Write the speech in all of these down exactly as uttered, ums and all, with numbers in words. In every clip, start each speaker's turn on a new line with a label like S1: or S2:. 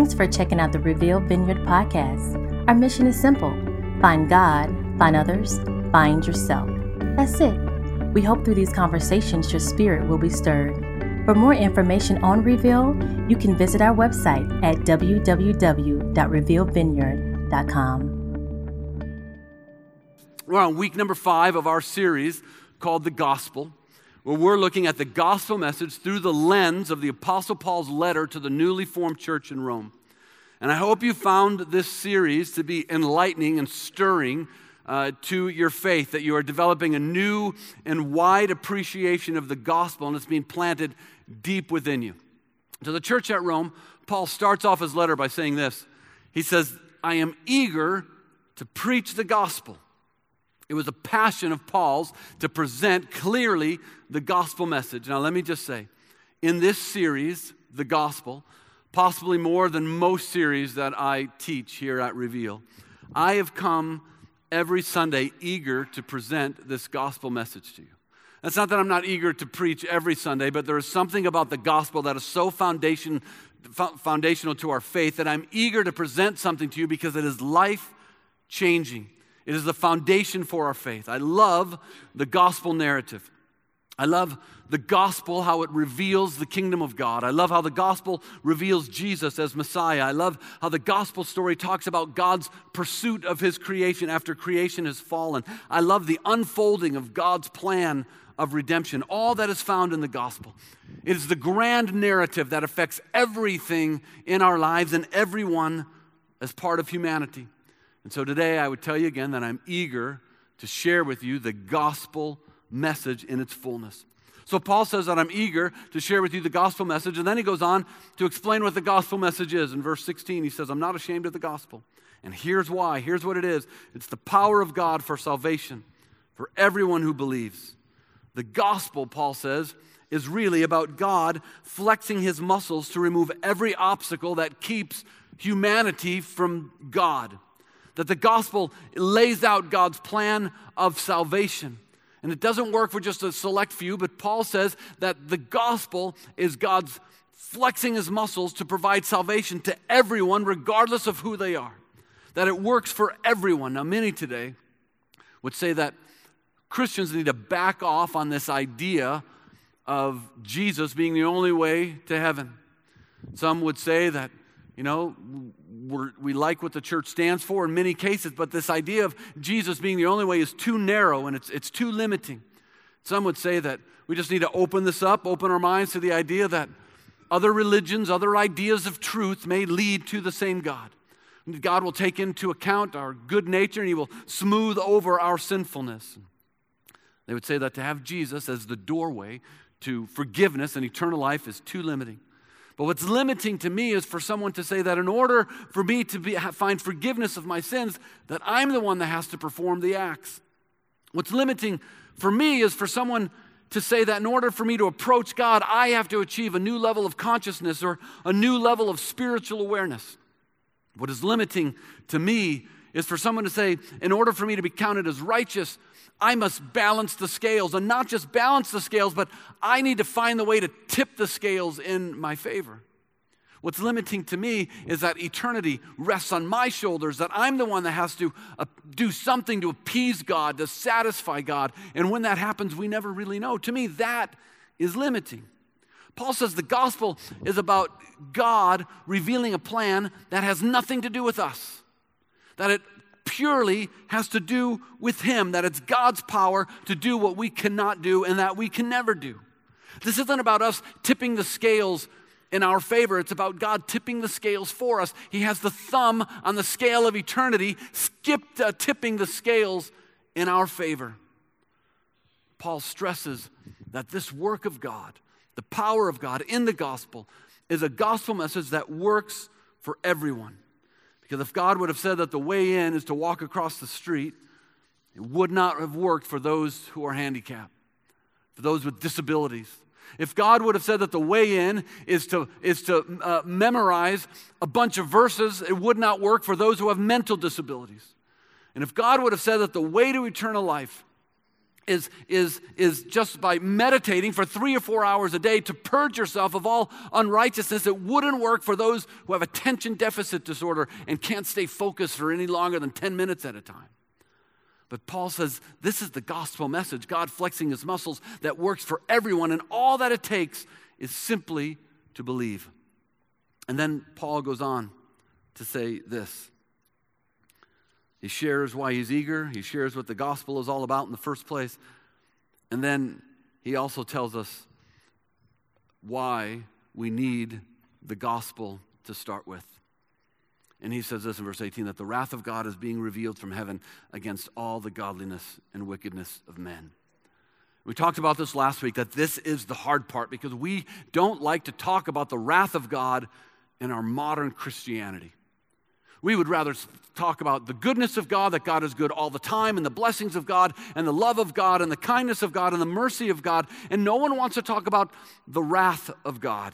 S1: Thanks for checking out the Reveal Vineyard podcast. Our mission is simple. Find God, find others, find yourself. That's it. We hope through these conversations your spirit will be stirred. For more information on Reveal, you can visit our website at w w w dot reveal vineyard dot com.
S2: We're on week number five of our series called The Gospel, where we're looking at the gospel message through the lens of the Apostle Paul's letter to the newly formed church in Rome. And I hope you found this series to be enlightening and stirring uh, to your faith, that you are developing a new and wide appreciation of the gospel, and it's being planted deep within you. To the church at Rome, Paul starts off his letter by saying this. He says, I am eager to preach the gospel. It was a passion of Paul's to present clearly the gospel message. Now, let me just say, in this series, The Gospel, possibly more than most series that I teach here at Reveal, I have come every Sunday eager to present this gospel message to you. That's not that I'm not eager to preach every Sunday, but there is something about the gospel that is so foundation, foundational to our faith that I'm eager to present something to you because it is life-changing. It is the foundation for our faith. I love the gospel narrative. I love the gospel, how it reveals the kingdom of God. I love how the gospel reveals Jesus as Messiah. I love how the gospel story talks about God's pursuit of his creation after creation has fallen. I love the unfolding of God's plan of redemption, all that is found in the gospel. It is the grand narrative that affects everything in our lives and everyone as part of humanity. And so today I would tell you again that I'm eager to share with you the gospel message in its fullness. So Paul says that I'm eager to share with you the gospel message, and then he goes on to explain what the gospel message is. In verse sixteen, he says, I'm not ashamed of the gospel. And here's why. Here's what it is. It's the power of God for salvation for everyone who believes. The gospel, Paul says, is really about God flexing his muscles to remove every obstacle that keeps humanity from God. That the gospel lays out God's plan of salvation. And it doesn't work for just a select few, but Paul says that the gospel is God's flexing his muscles to provide salvation to everyone, regardless of who they are. That it works for everyone. Now, many today would say that Christians need to back off on this idea of Jesus being the only way to heaven. Some would say that, you know, we're, we like what the church stands for in many cases, but this idea of Jesus being the only way is too narrow and it's, it's too limiting. Some would say that we just need to open this up, open our minds to the idea that other religions, other ideas of truth may lead to the same God. God will take into account our good nature and he will smooth over our sinfulness. They would say that to have Jesus as the doorway to forgiveness and eternal life is too limiting. But what's limiting to me is for someone to say that in order for me to be, find forgiveness of my sins, that I'm the one that has to perform the acts. What's limiting for me is for someone to say that in order for me to approach God, I have to achieve a new level of consciousness or a new level of spiritual awareness. What is limiting to me is for someone to say, in order for me to be counted as righteous, I must balance the scales, and not just balance the scales, but I need to find the way to tip the scales in my favor. What's limiting to me is that eternity rests on my shoulders, that I'm the one that has to uh, do something to appease God, to satisfy God, and when that happens, we never really know. To me, that is limiting. Paul says the gospel is about God revealing a plan that has nothing to do with us, that it purely has to do with him, that it's God's power to do what we cannot do and that we can never do. This isn't about us tipping the scales in our favor. It's about God tipping the scales for us. He has the thumb on the scale of eternity, skipped uh, tipping the scales in our favor. Paul stresses that this work of God, the power of God in the gospel, is a gospel message that works for everyone. Because if God would have said that the way in is to walk across the street, it would not have worked for those who are handicapped, for those with disabilities. If God would have said that the way in is to, is to uh, memorize a bunch of verses, it would not work for those who have mental disabilities. And if God would have said that the way to eternal life is, is, is just by meditating for three or four hours a day to purge yourself of all unrighteousness. It wouldn't work for those who have attention deficit disorder and can't stay focused for any longer than ten minutes at a time. But Paul says this is the gospel message, God flexing his muscles, that works for everyone, and all that it takes is simply to believe. And then Paul goes on to say this. He shares why he's eager. He shares what the gospel is all about in the first place. And then he also tells us why we need the gospel to start with. And he says this in verse eighteen, that the wrath of God is being revealed from heaven against all the godliness and wickedness of men. We talked about this last week, that this is the hard part because we don't like to talk about the wrath of God in our modern Christianity. We would rather talk about the goodness of God, that God is good all the time, and the blessings of God, and the love of God, and the kindness of God, and the mercy of God. And no one wants to talk about the wrath of God.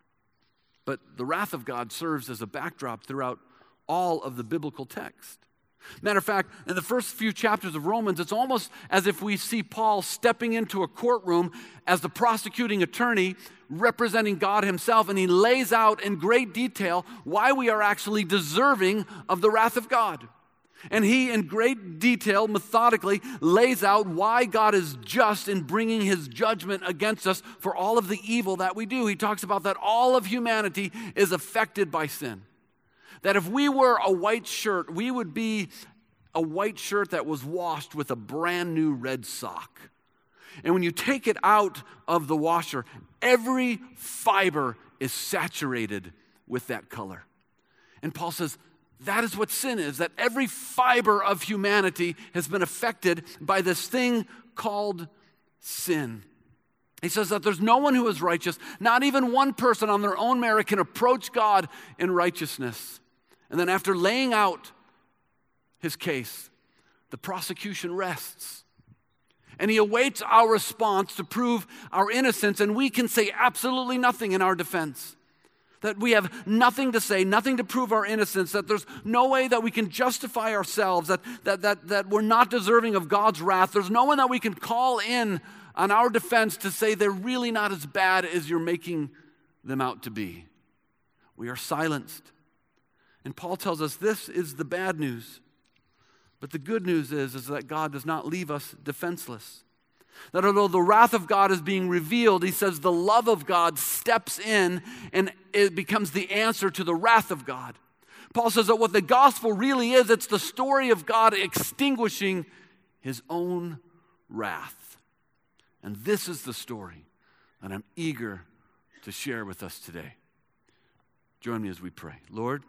S2: But the wrath of God serves as a backdrop throughout all of the biblical text. Matter of fact, in the first few chapters of Romans, it's almost as if we see Paul stepping into a courtroom as the prosecuting attorney representing God himself, and he lays out in great detail why we are actually deserving of the wrath of God. And he, in great detail, methodically, lays out why God is just in bringing his judgment against us for all of the evil that we do. He talks about that all of humanity is affected by sin. That if we were a white shirt, we would be a white shirt that was washed with a brand new red sock. And when you take it out of the washer, every fiber is saturated with that color. And Paul says, that is what sin is, that every fiber of humanity has been affected by this thing called sin. He says that there's no one who is righteous, not even one person on their own merit can approach God in righteousness. And then after laying out his case, the prosecution rests. And he awaits our response to prove our innocence, and we can say absolutely nothing in our defense. That we have nothing to say, nothing to prove our innocence, that there's no way that we can justify ourselves, that, that, that, that we're not deserving of God's wrath. There's no one that we can call in on our defense to say they're really not as bad as you're making them out to be. We are silenced. And Paul tells us this is the bad news. But the good news is, is that God does not leave us defenseless. That although the wrath of God is being revealed, he says the love of God steps in and it becomes the answer to the wrath of God. Paul says that what the gospel really is, it's the story of God extinguishing his own wrath. And this is the story that I'm eager to share with us today. Join me as we pray. Lord,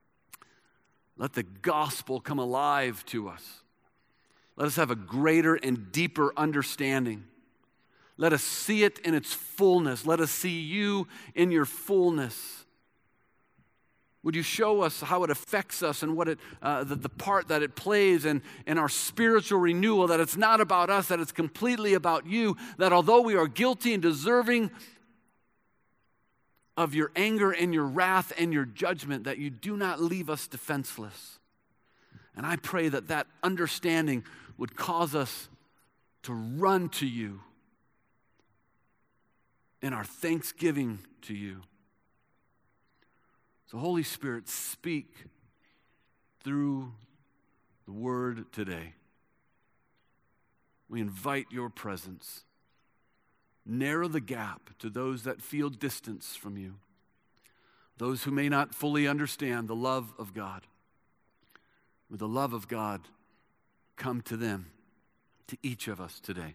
S2: let the gospel come alive to us. Let us have a greater and deeper understanding. Let us see it in its fullness. Let us see you in your fullness. Would you show us how it affects us and what it, uh, the, the part that it plays in, in our spiritual renewal, that it's not about us, that it's completely about you, that although we are guilty and deserving of your anger and your wrath and your judgment, that you do not leave us defenseless. And I pray that that understanding would cause us to run to you in our thanksgiving to you. So Holy Spirit, speak through the word today. We invite your presence. Narrow the gap to those that feel distance from you, those who may not fully understand the love of God. With the love of God, come to them, to each of us today.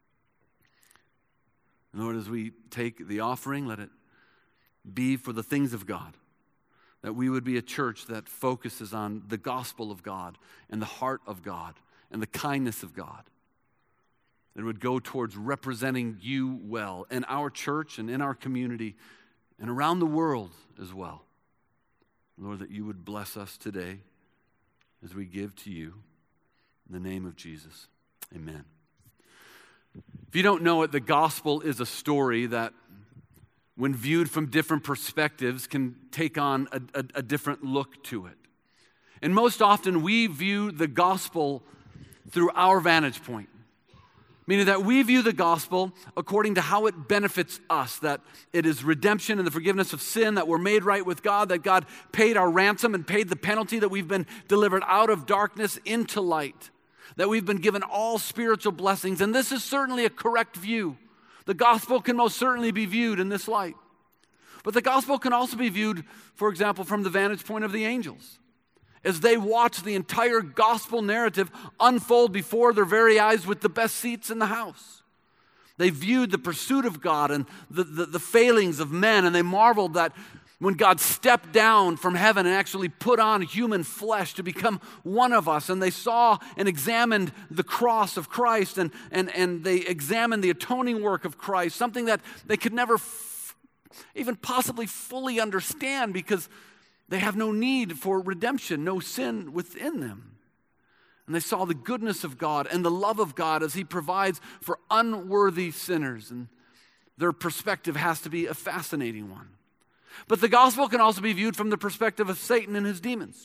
S2: And Lord, as we take the offering, let it be for the things of God, that we would be a church that focuses on the gospel of God and the heart of God and the kindness of God. It would go towards representing you well in our church and in our community and around the world as well. Lord, that you would bless us today as we give to you in the name of Jesus. Amen. If you don't know it, the gospel is a story that, when viewed from different perspectives, can take on a, a, a different look to it. And most often we view the gospel through our vantage point. Meaning that we view the gospel according to how it benefits us, that it is redemption and the forgiveness of sin, that we're made right with God, that God paid our ransom and paid the penalty, that we've been delivered out of darkness into light, that we've been given all spiritual blessings. And this is certainly a correct view. The gospel can most certainly be viewed in this light. But the gospel can also be viewed, for example, from the vantage point of the angels, as they watch the entire gospel narrative unfold before their very eyes with the best seats in the house. They viewed the pursuit of God and the, the, the failings of men, and they marveled that when God stepped down from heaven and actually put on human flesh to become one of us, and they saw and examined the cross of Christ, and, and, and they examined the atoning work of Christ, something that they could never f- even possibly fully understand because they have no need for redemption, no sin within them. And they saw the goodness of God and the love of God as He provides for unworthy sinners. And their perspective has to be a fascinating one. But the gospel can also be viewed from the perspective of Satan and his demons,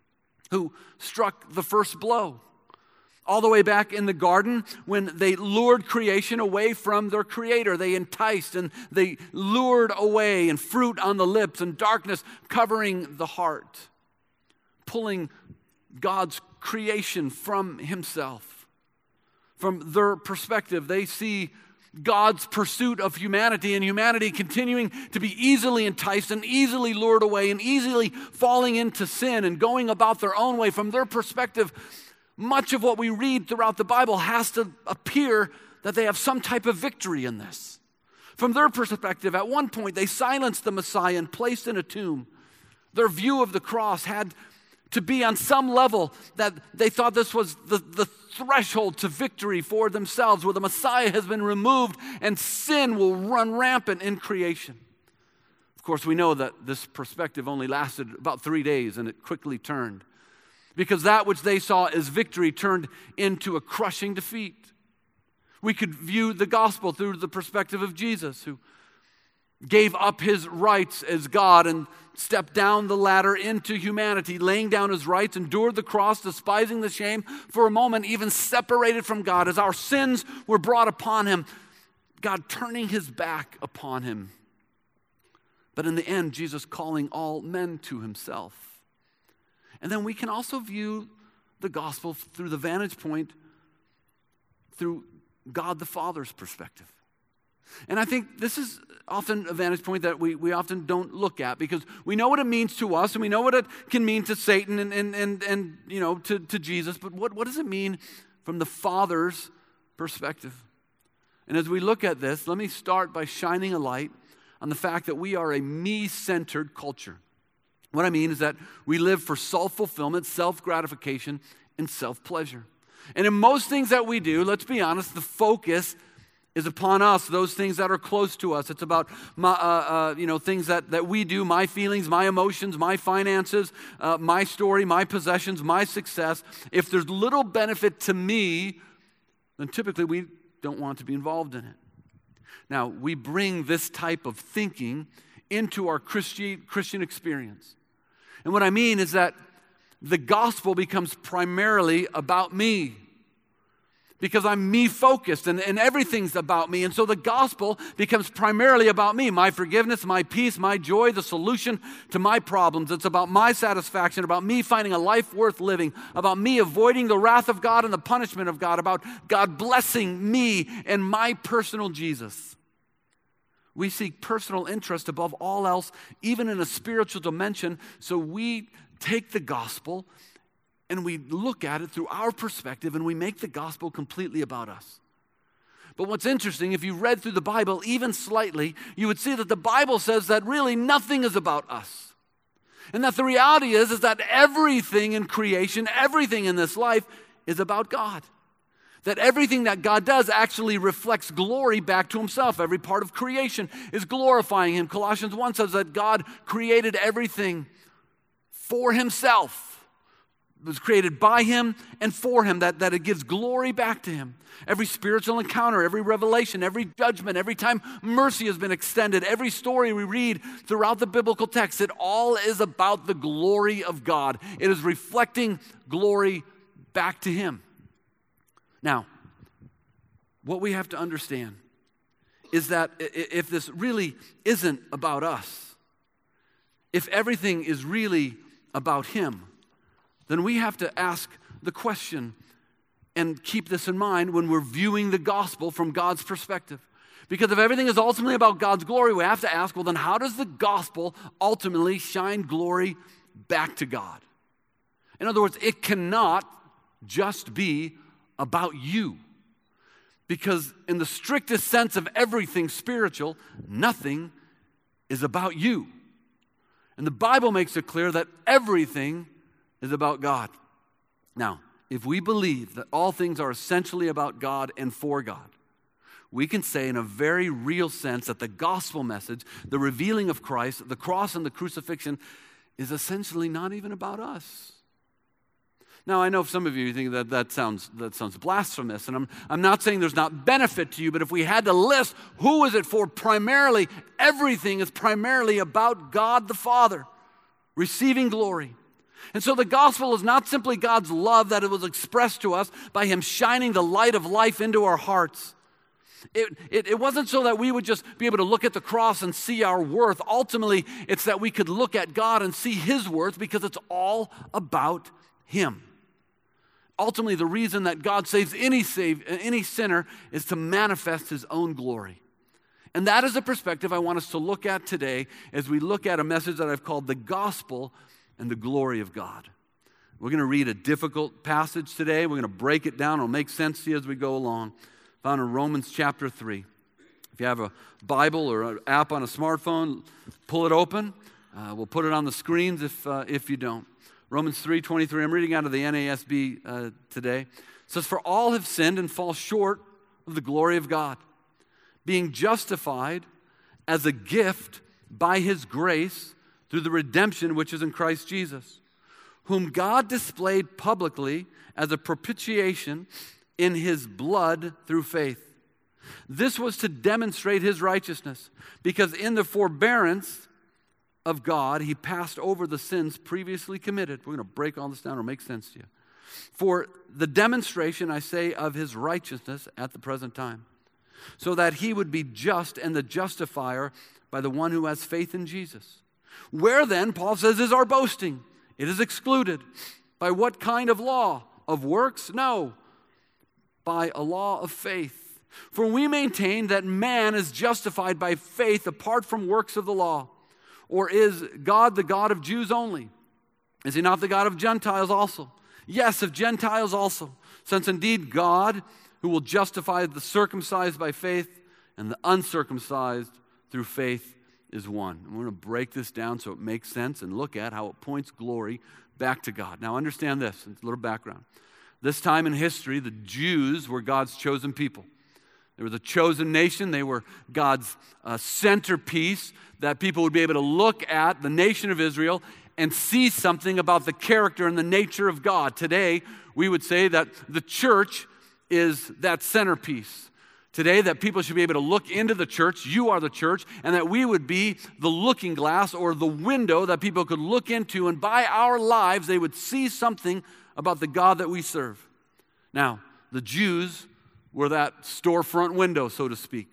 S2: who struck the first blow. All the way back in the garden, when they lured creation away from their creator, they enticed and they lured away, and fruit on the lips and darkness covering the heart, pulling God's creation from Himself. From their perspective, they see God's pursuit of humanity, and humanity continuing to be easily enticed and easily lured away and easily falling into sin and going about their own way. From their perspective, much of what we read throughout the Bible has to appear that they have some type of victory in this. From their perspective, at one point, they silenced the Messiah and placed in a tomb. Their view of the cross had to be on some level that they thought this was the, the threshold to victory for themselves, where the Messiah has been removed and sin will run rampant in creation. Of course, we know that this perspective only lasted about three days and it quickly turned, because that which they saw as victory turned into a crushing defeat. We could view the gospel through the perspective of Jesus, who gave up His rights as God and stepped down the ladder into humanity, laying down His rights, endured the cross, despising the shame, for a moment even separated from God. As our sins were brought upon Him, God turning His back upon Him. But in the end, Jesus calling all men to Himself. And then we can also view the gospel through the vantage point, through God the Father's perspective. And I think this is often a vantage point that we, we often don't look at, because we know what it means to us and we know what it can mean to Satan and, and, and, and you know, to, to Jesus. But what, what does it mean from the Father's perspective? And as we look at this, let me start by shining a light on the fact that we are a me-centered culture. What I mean is that we live for self-fulfillment, self-gratification, and self-pleasure. And in most things that we do, let's be honest, the focus is upon us, those things that are close to us. It's about my, uh, uh, you know, things that, that we do, my feelings, my emotions, my finances, uh, my story, my possessions, my success. If there's little benefit to me, then typically we don't want to be involved in it. Now, we bring this type of thinking into our Christi- Christian experience. And what I mean is that the gospel becomes primarily about me, because I'm me-focused and, and everything's about me. And so the gospel becomes primarily about me, my forgiveness, my peace, my joy, the solution to my problems. It's about my satisfaction, about me finding a life worth living, about me avoiding the wrath of God and the punishment of God, about God blessing me and my personal Jesus. We seek personal interest above all else, even in a spiritual dimension, so we take the gospel and we look at it through our perspective, and we make the gospel completely about us. But what's interesting, if you read through the Bible even slightly, you would see that the Bible says that really nothing is about us. And that the reality is, is that everything in creation, everything in this life is about God. That everything that God does actually reflects glory back to Himself. Every part of creation is glorifying Him. Colossians one says that God created everything for Himself. It was created by Him and for Him, that, that it gives glory back to Him. Every spiritual encounter, every revelation, every judgment, every time mercy has been extended, every story we read throughout the biblical text, it all is about the glory of God. It is reflecting glory back to Him. Now, what we have to understand is that if this really isn't about us, if everything is really about him, then we have to ask the question and keep this in mind when we're viewing the gospel from God's perspective. Because if everything is ultimately about God's glory, we have to ask, well, then how does the gospel ultimately shine glory back to God? In other words, it cannot just be about you. Because in the strictest sense of everything spiritual, nothing is about you. And the Bible makes it clear that everything is about God. Now, if we believe that all things are essentially about God and for God, we can say in a very real sense that the gospel message, the revealing of Christ, the cross and the crucifixion, is essentially not even about us. Now, I know some of you think that that sounds, that sounds blasphemous, and I'm, I'm not saying there's not benefit to you, but if we had to list who is it for, primarily, everything is primarily about God the Father, receiving glory. And so the gospel is not simply God's love that it was expressed to us by him shining the light of life into our hearts. It, it, it wasn't so that we would just be able to look at the cross and see our worth. Ultimately, it's that we could look at God and see his worth because it's all about him. Ultimately, the reason that God saves any save, any sinner is to manifest his own glory. And that is a perspective I want us to look at today as we look at a message that I've called the gospel and the glory of God. We're going to read a difficult passage today. We're going to break it down. It'll make sense to you as we go along. Found in Romans chapter three. If you have a Bible or an app on a smartphone, pull it open. Uh, we'll put it on the screens if uh, if you don't. Romans three twenty-three, I'm reading out of the N A S B uh, today. It says, "For all have sinned and fall short of the glory of God, being justified as a gift by his grace through the redemption which is in Christ Jesus, whom God displayed publicly as a propitiation in his blood through faith. This was to demonstrate his righteousness, because in the forbearance of God, he passed over the sins previously committed." We're going to break all this down. It'll make sense to you. "For the demonstration, I say, of his righteousness at the present time, so that he would be just and the justifier by the one who has faith in Jesus. Where then," Paul says, "is our boasting? It is excluded. By what kind of law? Of works? No, by a law of faith. For we maintain that man is justified by faith apart from works of the law. Or is God the God of Jews only? Is he not the God of Gentiles also? Yes, of Gentiles also. Since indeed God, who will justify the circumcised by faith and the uncircumcised through faith, is one." I'm going to break this down so it makes sense and look at how it points glory back to God. Now understand this, it's a little background. This time in history, the Jews were God's chosen people. They were the chosen nation. They were God's uh, centerpiece that people would be able to look at, the nation of Israel, and see something about the character and the nature of God. Today, we would say that the church is that centerpiece. Today, that people should be able to look into the church, you are the church, and that we would be the looking glass or the window that people could look into, and by our lives, they would see something about the God that we serve. Now, the Jews were that storefront window, so to speak.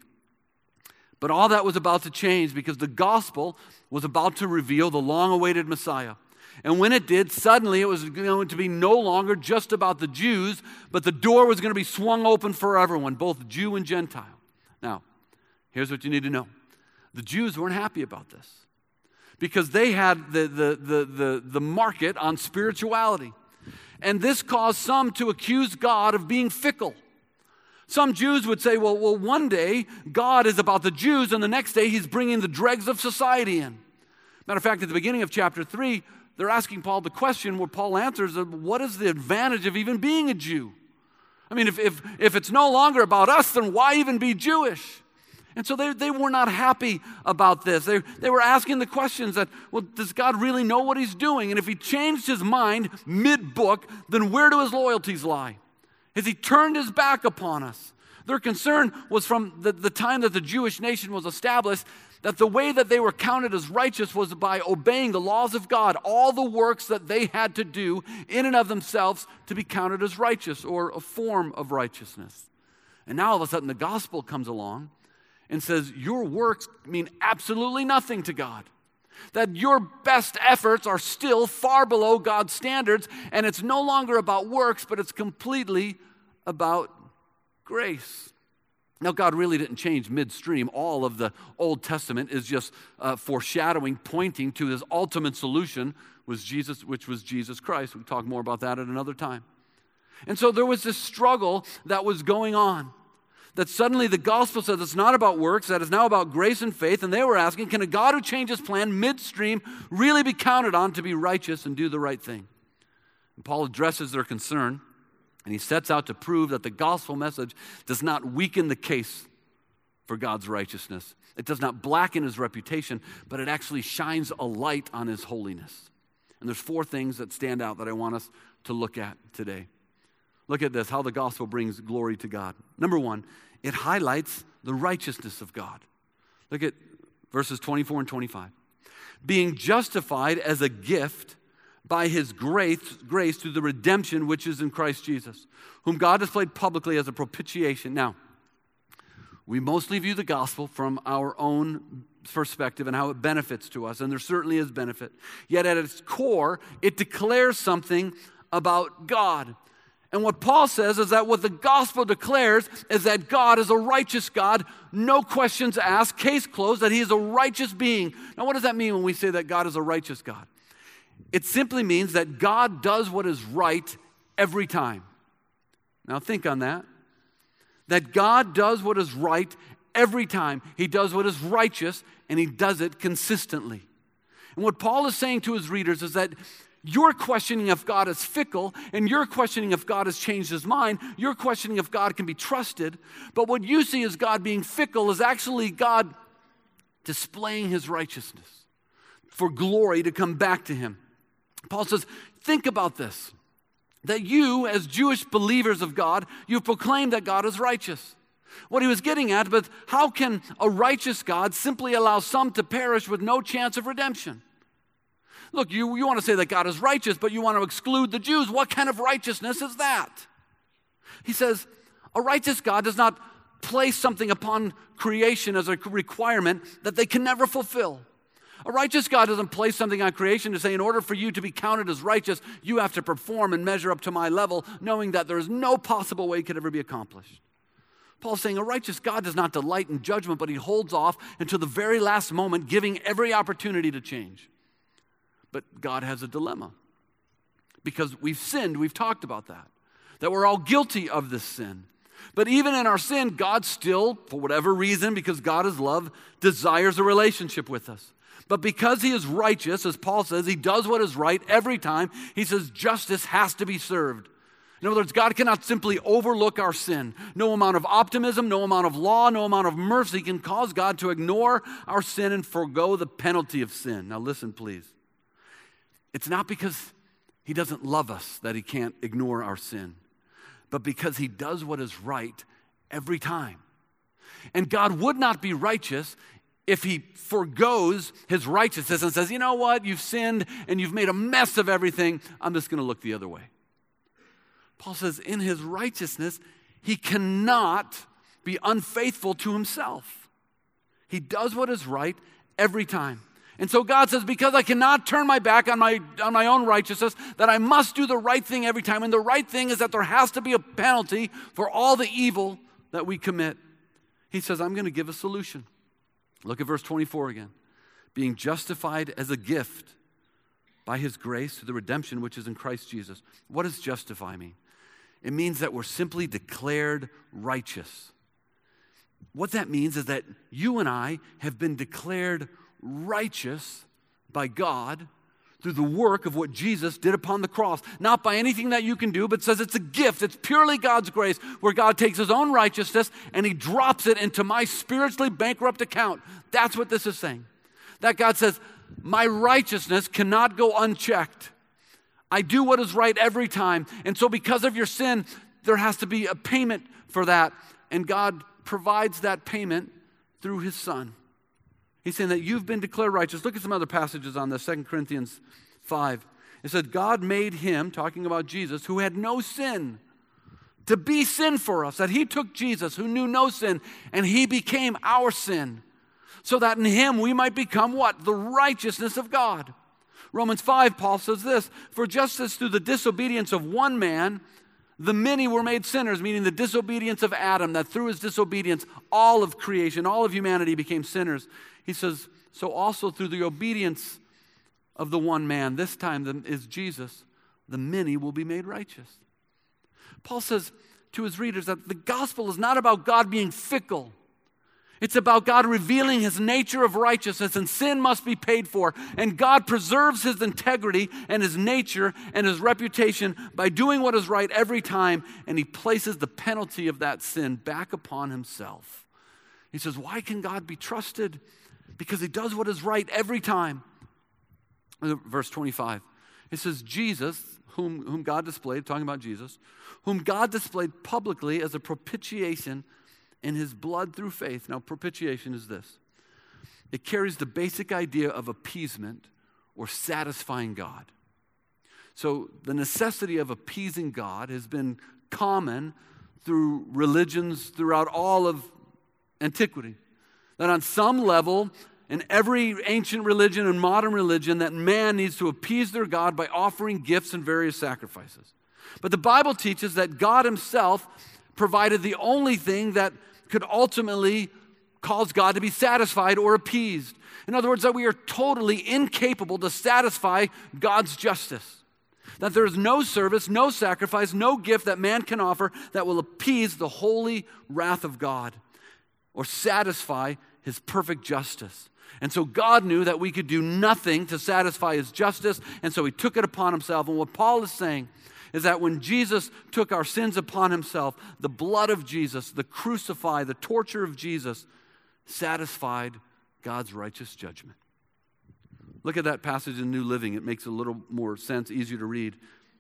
S2: But all that was about to change because the gospel was about to reveal the long-awaited Messiah. And when it did, suddenly it was going to be no longer just about the Jews, but the door was going to be swung open for everyone, both Jew and Gentile. Now, here's what you need to know. The Jews weren't happy about this because they had the, the, the, the, the market on spirituality. And this caused some to accuse God of being fickle. Some Jews would say, well, well, one day God is about the Jews, and the next day he's bringing the dregs of society in. Matter of fact, at the beginning of chapter three, they're asking Paul the question where Paul answers, what is the advantage of even being a Jew? I mean, if, if, if it's no longer about us, then why even be Jewish? And so they, they were not happy about this. They, they were asking the questions that, well, does God really know what he's doing? And if he changed his mind mid-book, then where do his loyalties lie? Has he turned his back upon us? Their concern was from the, the time that the Jewish nation was established, that the way that they were counted as righteous was by obeying the laws of God, all the works that they had to do in and of themselves to be counted as righteous or a form of righteousness. And now all of a sudden the gospel comes along and says your works mean absolutely nothing to God. That your best efforts are still far below God's standards, and it's no longer about works, but it's completely about grace. Now, God really didn't change midstream. All of the Old Testament is just uh, foreshadowing, pointing to his ultimate solution, was Jesus, which was Jesus Christ. We'll talk more about that at another time. And so there was this struggle that was going on, that suddenly the gospel says it's not about works, that it's now about grace and faith, and they were asking, can a God who changes plan midstream really be counted on to be righteous and do the right thing? And Paul addresses their concern, and he sets out to prove that the gospel message does not weaken the case for God's righteousness. It does not blacken his reputation, but it actually shines a light on his holiness. And there's four things that stand out that I want us to look at today. Look at this, how the gospel brings glory to God. Number one, it highlights the righteousness of God. Look at verses twenty-four and twenty-five. Being justified as a gift by his grace, grace through the redemption which is in Christ Jesus, whom God displayed publicly as a propitiation. Now, we mostly view the gospel from our own perspective and how it benefits to us, and there certainly is benefit. Yet at its core, it declares something about God. And what Paul says is that what the gospel declares is that God is a righteous God, no questions asked, case closed, that he is a righteous being. Now, what does that mean when we say that God is a righteous God? It simply means that God does what is right every time. Now, think on that. That God does what is right every time. He does what is righteous, and he does it consistently. And what Paul is saying to his readers is that you're questioning if God is fickle, and you're questioning if God has changed his mind. You're questioning if God can be trusted. But what you see as God being fickle is actually God displaying his righteousness for glory to come back to him. Paul says, think about this, that you, as Jewish believers of God, you've proclaimed that God is righteous. What he was getting at, but how can a righteous God simply allow some to perish with no chance of redemption? Look, you, you want to say that God is righteous, but you want to exclude the Jews. What kind of righteousness is that? He says, a righteous God does not place something upon creation as a requirement that they can never fulfill. A righteous God doesn't place something on creation to say, in order for you to be counted as righteous, you have to perform and measure up to my level, knowing that there is no possible way it could ever be accomplished. Paul's saying a righteous God does not delight in judgment, but he holds off until the very last moment, giving every opportunity to change. But God has a dilemma. Because we've sinned, we've talked about that. That we're all guilty of this sin. But even in our sin, God still, for whatever reason, because God is love, desires a relationship with us. But because he is righteous, as Paul says, he does what is right every time. He says justice has to be served. In other words, God cannot simply overlook our sin. No amount of optimism, no amount of law, no amount of mercy can cause God to ignore our sin and forego the penalty of sin. Now listen, please. It's not because he doesn't love us that he can't ignore our sin, but because he does what is right every time. And God would not be righteous if he forgoes his righteousness and says, you know what, you've sinned and you've made a mess of everything, I'm just going to look the other way. Paul says in his righteousness, he cannot be unfaithful to himself. He does what is right every time. And so God says, because I cannot turn my back on my, on my own righteousness, that I must do the right thing every time. And the right thing is that there has to be a penalty for all the evil that we commit. He says, I'm going to give a solution. Look at verse twenty-four again. Being justified as a gift by his grace through the redemption which is in Christ Jesus. What does justify mean? It means that we're simply declared righteous. What that means is that you and I have been declared righteous by God through the work of what Jesus did upon the cross. Not by anything that you can do, but says it's a gift. It's purely God's grace, where God takes his own righteousness and he drops it into my spiritually bankrupt account. That's what this is saying. That God says, my righteousness cannot go unchecked. I do what is right every time. And so because of your sin, there has to be a payment for that. And God provides that payment through his Son. He's saying that you've been declared righteous. Look at some other passages on this, Second Corinthians five. It said, God made him, talking about Jesus, who had no sin, to be sin for us, that he took Jesus who knew no sin and he became our sin so that in him we might become what? The righteousness of God. Romans five, Paul says this, for just as through the disobedience of one man, the many were made sinners, meaning the disobedience of Adam, that through his disobedience, all of creation, all of humanity became sinners. He says, so also through the obedience of the one man, this time is Jesus, the many will be made righteous. Paul says to his readers that the gospel is not about God being fickle. It's about God revealing his nature of righteousness, and sin must be paid for. And God preserves his integrity and his nature and his reputation by doing what is right every time, and he places the penalty of that sin back upon himself. He says, why can God be trusted? Because he does what is right every time. Verse twenty-five, it says, Jesus, whom, whom God displayed, talking about Jesus, whom God displayed publicly as a propitiation in his blood through faith. Now, propitiation is this. It carries the basic idea of appeasement or satisfying God. So the necessity of appeasing God has been common through religions throughout all of antiquity. That on some level, in every ancient religion and modern religion, that man needs to appease their God by offering gifts and various sacrifices. But the Bible teaches that God himself provided the only thing that could ultimately cause God to be satisfied or appeased. In other words, that we are totally incapable to satisfy God's justice. That there is no service, no sacrifice, no gift that man can offer that will appease the holy wrath of God or satisfy his perfect justice. And so God knew that we could do nothing to satisfy his justice, and so he took it upon himself. And what Paul is saying is that when Jesus took our sins upon himself, the blood of Jesus, the crucify, the torture of Jesus, satisfied God's righteous judgment. Look at that passage in New Living. It makes a little more sense, easier to read.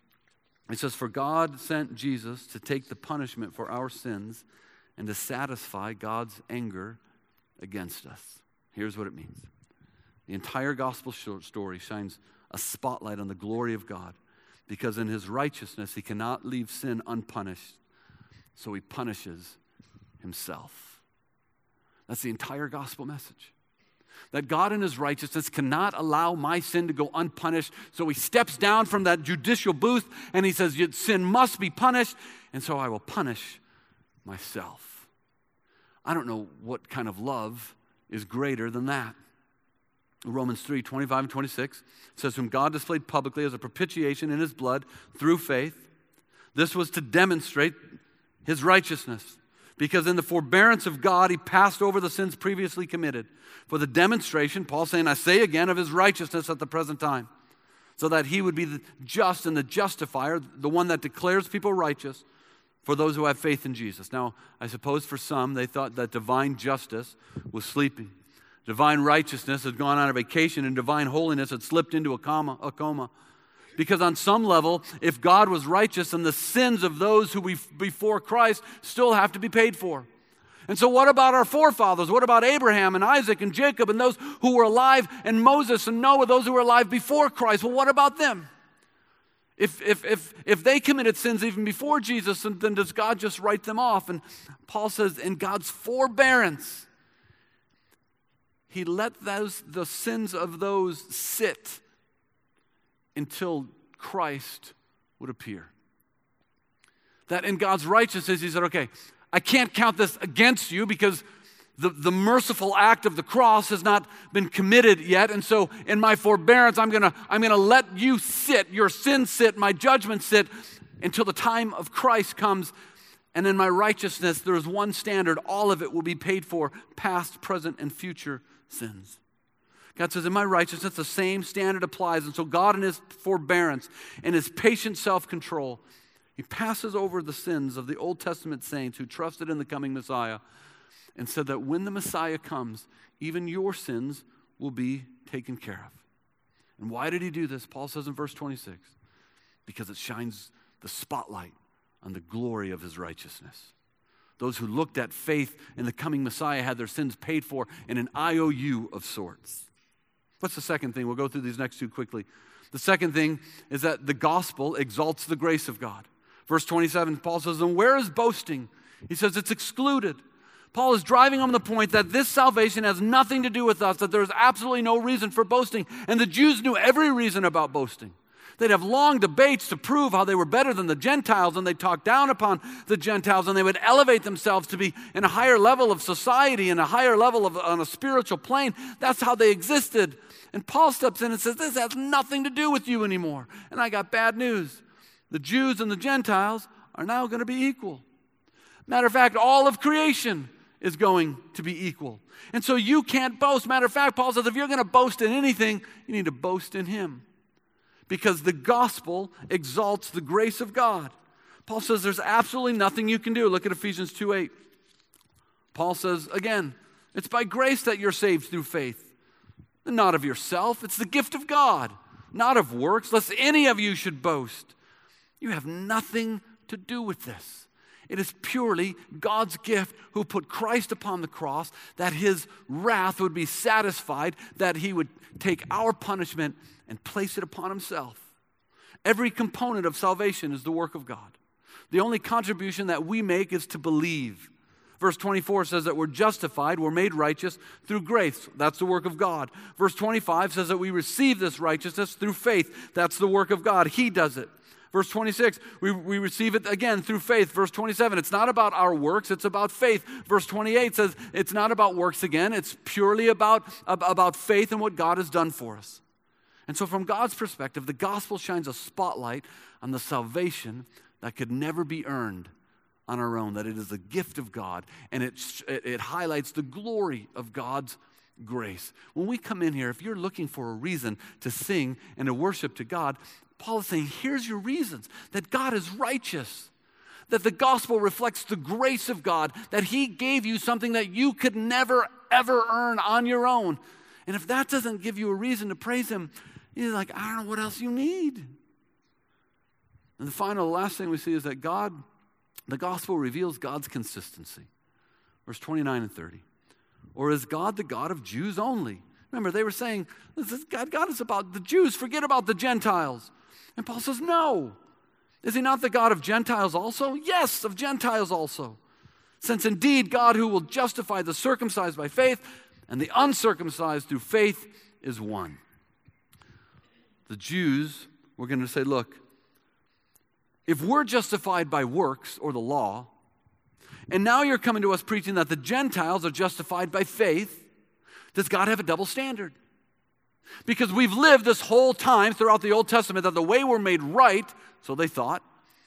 S2: It says, for God sent Jesus to take the punishment for our sins and to satisfy God's anger against us. Here's what it means. The entire gospel story shines a spotlight on the glory of God, because in his righteousness he cannot leave sin unpunished, so he punishes himself. That's the entire gospel message. That God in his righteousness cannot allow my sin to go unpunished, so he steps down from that judicial booth and he says, sin must be punished, and so I will punish myself. I don't know what kind of love is greater than that. Romans three, twenty-five and twenty-six says, whom God displayed publicly as a propitiation in his blood through faith. This was to demonstrate his righteousness, because in the forbearance of God, he passed over the sins previously committed. For the demonstration, Paul saying, I say again, of his righteousness at the present time, so that he would be the just and the justifier, the one that declares people righteous for those who have faith in Jesus. Now, I suppose for some, they thought that divine justice was sleeping. Divine righteousness had gone on a vacation, and divine holiness had slipped into a coma. A coma. Because on some level, if God was righteous, then the sins of those who we before Christ still have to be paid for. And so what about our forefathers? What about Abraham and Isaac and Jacob and those who were alive, and Moses and Noah, those who were alive before Christ? Well, what about them? If, if, if, if they committed sins even before Jesus, then does God just write them off? And Paul says, in God's forbearance, he let those the sins of those sit until Christ would appear. That in God's righteousness, he said, okay, I can't count this against you because the, the merciful act of the cross has not been committed yet. And so in my forbearance, I'm gonna, I'm gonna let you sit, your sin sit, my judgment sit, until the time of Christ comes. And in my righteousness, there is one standard. All of it will be paid for, past, present, and future sins. God says, in my righteousness, the same standard applies. And so God, in his forbearance and his patient self-control, he passes over the sins of the Old Testament saints who trusted in the coming Messiah, and said that when the Messiah comes, even your sins will be taken care of. And why did he do this? Paul says in verse twenty-six, because it shines the spotlight on the glory of his righteousness. Those who looked at faith in the coming Messiah had their sins paid for in an I O U of sorts. What's the second thing? We'll go through these next two quickly. The second thing is that the gospel exalts the grace of God. Verse twenty-seven, Paul says, and where is boasting? He says it's excluded. Paul is driving home the point that this salvation has nothing to do with us, that there's absolutely no reason for boasting. And the Jews knew every reason about boasting. They'd have long debates to prove how they were better than the Gentiles, and they'd talk down upon the Gentiles, and they would elevate themselves to be in a higher level of society, in a higher level of on a spiritual plane. That's how they existed. And Paul steps in and says, this has nothing to do with you anymore. And I got bad news. The Jews and the Gentiles are now going to be equal. Matter of fact, all of creation is going to be equal. And so you can't boast. Matter of fact, Paul says, if you're going to boast in anything, you need to boast in him. Because the gospel exalts the grace of God. Paul says there's absolutely nothing you can do. Look at Ephesians two eight. Paul says, again, it's by grace that you're saved through faith. Not of yourself. It's the gift of God. Not of works, lest any of you should boast. You have nothing to do with this. It is purely God's gift who put Christ upon the cross, that his wrath would be satisfied, that he would take our punishment and place it upon himself. Every component of salvation is the work of God. The only contribution that we make is to believe. Verse twenty-four says that we're justified, we're made righteous through grace. That's the work of God. Verse twenty-five says that we receive this righteousness through faith. That's the work of God. He does it. Verse twenty-six, we, we receive it again through faith. Verse twenty-seven, it's not about our works, it's about faith. Verse twenty-eight says it's not about works again, it's purely about, about faith and what God has done for us. And so from God's perspective, the gospel shines a spotlight on the salvation that could never be earned on our own, that it is a gift of God, and it, it highlights the glory of God's grace. When we come in here, if you're looking for a reason to sing and to worship to God, Paul is saying, here's your reasons, that God is righteous, that the gospel reflects the grace of God, that he gave you something that you could never, ever earn on your own. And if that doesn't give you a reason to praise him, you're like, I don't know what else you need. And the final, the last thing we see is that God, the gospel reveals God's consistency. Verse twenty-nine and thirty. Or is God the God of Jews only? Remember, they were saying, this is God, God is about the Jews, forget about the Gentiles. And Paul says, no. Is he not the God of Gentiles also? Yes, of Gentiles also. Since indeed God who will justify the circumcised by faith and the uncircumcised through faith is one. The Jews were going to say, look, if we're justified by works or the law, and now you're coming to us preaching that the Gentiles are justified by faith, does God have a double standard? Because we've lived this whole time throughout the Old Testament that the way we're made right, so they thought,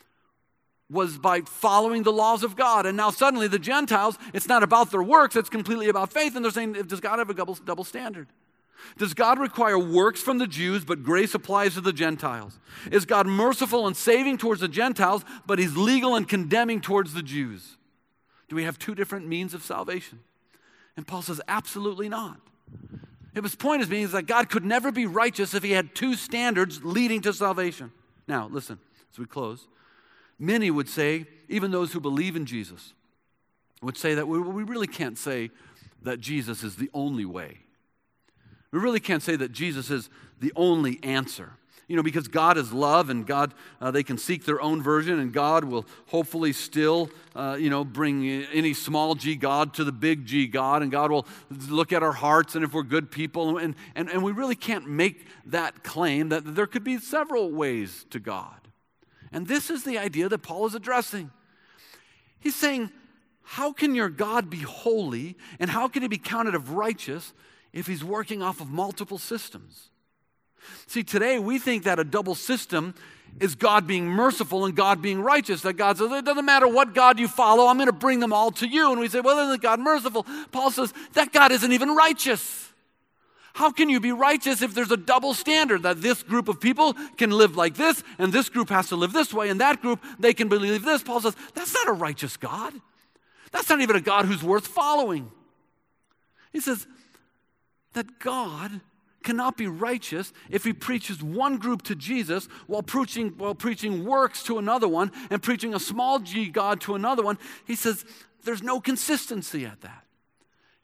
S2: was by following the laws of God. And now suddenly the Gentiles, it's not about their works, it's completely about faith. And they're saying, does God have a double, double standard? Does God require works from the Jews, but grace applies to the Gentiles? Is God merciful and saving towards the Gentiles, but he's legal and condemning towards the Jews? Do we have two different means of salvation? And Paul says, absolutely not. His point is being is that God could never be righteous if he had two standards leading to salvation. Now, listen, as we close, many would say, even those who believe in Jesus, would say that we, we really can't say that Jesus is the only way. We really can't say that Jesus is the only answer. You know, because God is love, and God, uh, they can seek their own version, and God will hopefully still, uh, you know, bring any small g God to the big G God, and God will look at our hearts, and if we're good people, and, and, and we really can't make that claim that there could be several ways to God. And this is the idea that Paul is addressing. He's saying, how can your God be holy, and how can he be counted of righteous if he's working off of multiple systems? See, today we think that a double system is God being merciful and God being righteous. That God says, it doesn't matter what God you follow, I'm going to bring them all to you. And we say, well, isn't God merciful? Paul says, that God isn't even righteous. How can you be righteous if there's a double standard that this group of people can live like this, and this group has to live this way, and that group, they can believe this? Paul says, that's not a righteous God. That's not even a God who's worth following. He says that God cannot be righteous if he preaches one group to Jesus while preaching, while preaching works to another one and preaching a small g God to another one. He says there's no consistency at that.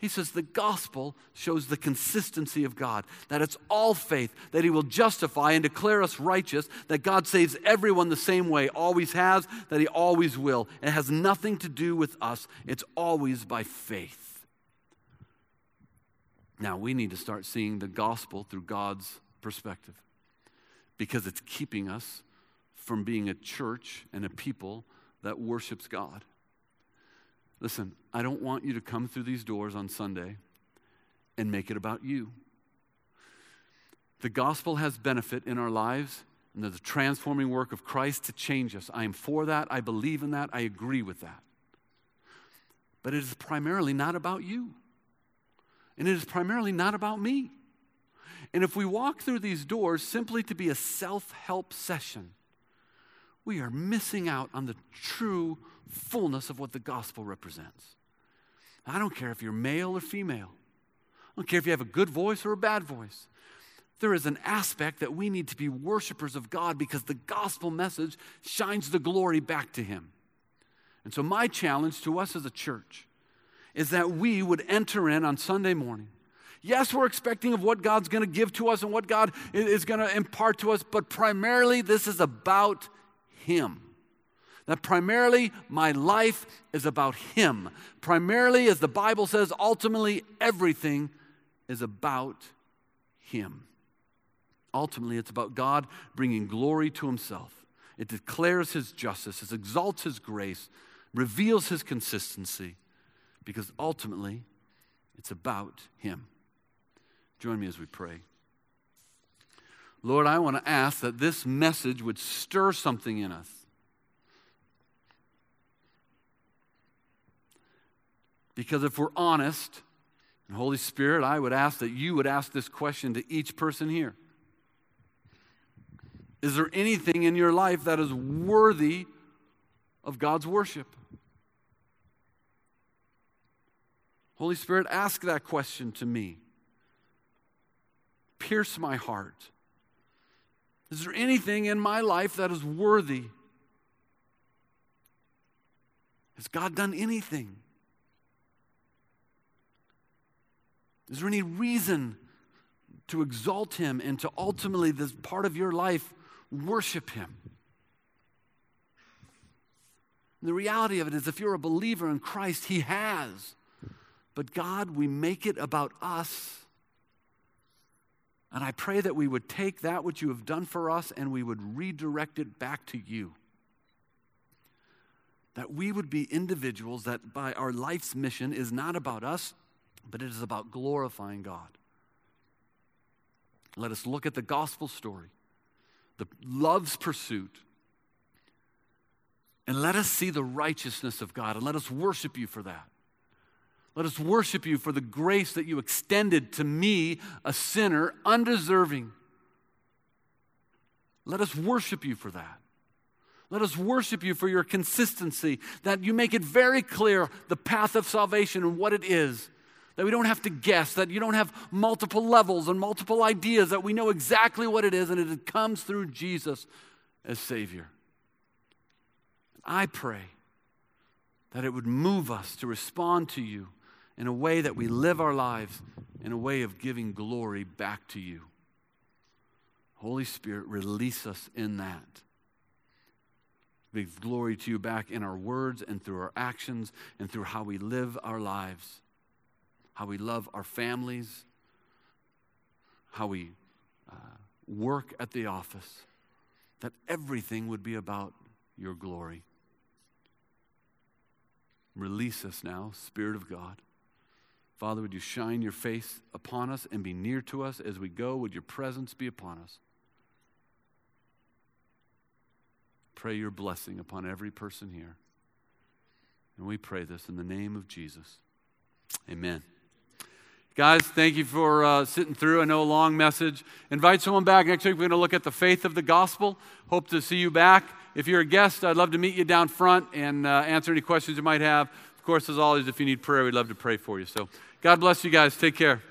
S2: He says the gospel shows the consistency of God, that it's all faith, that he will justify and declare us righteous, that God saves everyone the same way, always has, that he always will. It has nothing to do with us. It's always by faith. Now, we need to start seeing the gospel through God's perspective, because it's keeping us from being a church and a people that worships God. Listen, I don't want you to come through these doors on Sunday and make it about you. The gospel has benefit in our lives, and there's a transforming work of Christ to change us. I am for that. I believe in that. I agree with that. But it is primarily not about you. And it is primarily not about me. And if we walk through these doors simply to be a self-help session, we are missing out on the true fullness of what the gospel represents. I don't care if you're male or female. I don't care if you have a good voice or a bad voice. There is an aspect that we need to be worshipers of God, because the gospel message shines the glory back to him. And so my challenge to us as a church is that we would enter in on Sunday morning. Yes, we're expecting of what God's going to give to us and what God is going to impart to us, but primarily this is about him. That primarily my life is about him. Primarily, as the Bible says, ultimately everything is about him. Ultimately, it's about God bringing glory to himself. It declares his justice, it exalts his grace, reveals his consistency, because ultimately it's about him. Join me as we pray. Lord, I want to ask that this message would stir something in us. Because if we're honest, and Holy Spirit, I would ask that you would ask this question to each person here. Is there anything in your life that is worthy of God's worship? Holy Spirit, ask that question to me. Pierce my heart. Is there anything in my life that is worthy? Has God done anything? Is there any reason to exalt him and to ultimately, this part of your life, worship him? And the reality of it is, if you're a believer in Christ, he has. But God, we make it about us. And I pray that we would take that which you have done for us and we would redirect it back to you. That we would be individuals that by our life's mission is not about us, but it is about glorifying God. Let us look at the gospel story, the love's pursuit, and let us see the righteousness of God, and let us worship you for that. Let us worship you for the grace that you extended to me, a sinner, undeserving. Let us worship you for that. Let us worship you for your consistency, that you make it very clear the path of salvation and what it is. That we don't have to guess, that you don't have multiple levels and multiple ideas, that we know exactly what it is, and it comes through Jesus as Savior. I pray that it would move us to respond to you in a way that we live our lives in a way of giving glory back to you. Holy Spirit, release us in that. Give glory to you back in our words and through our actions and through how we live our lives. How we love our families, how we uh, work at the office, that everything would be about your glory. Release us now, Spirit of God. Father, would you shine your face upon us and be near to us as we go? Would your presence be upon us? Pray your blessing upon every person here. And we pray this in the name of Jesus. Amen. Guys, thank you for uh, sitting through. I know a long message. Invite someone back. Next week we're going to look at the faith of the gospel. Hope to see you back. If you're a guest, I'd love to meet you down front and uh, answer any questions you might have. Of course, as always, if you need prayer, we'd love to pray for you. So God bless you guys. Take care.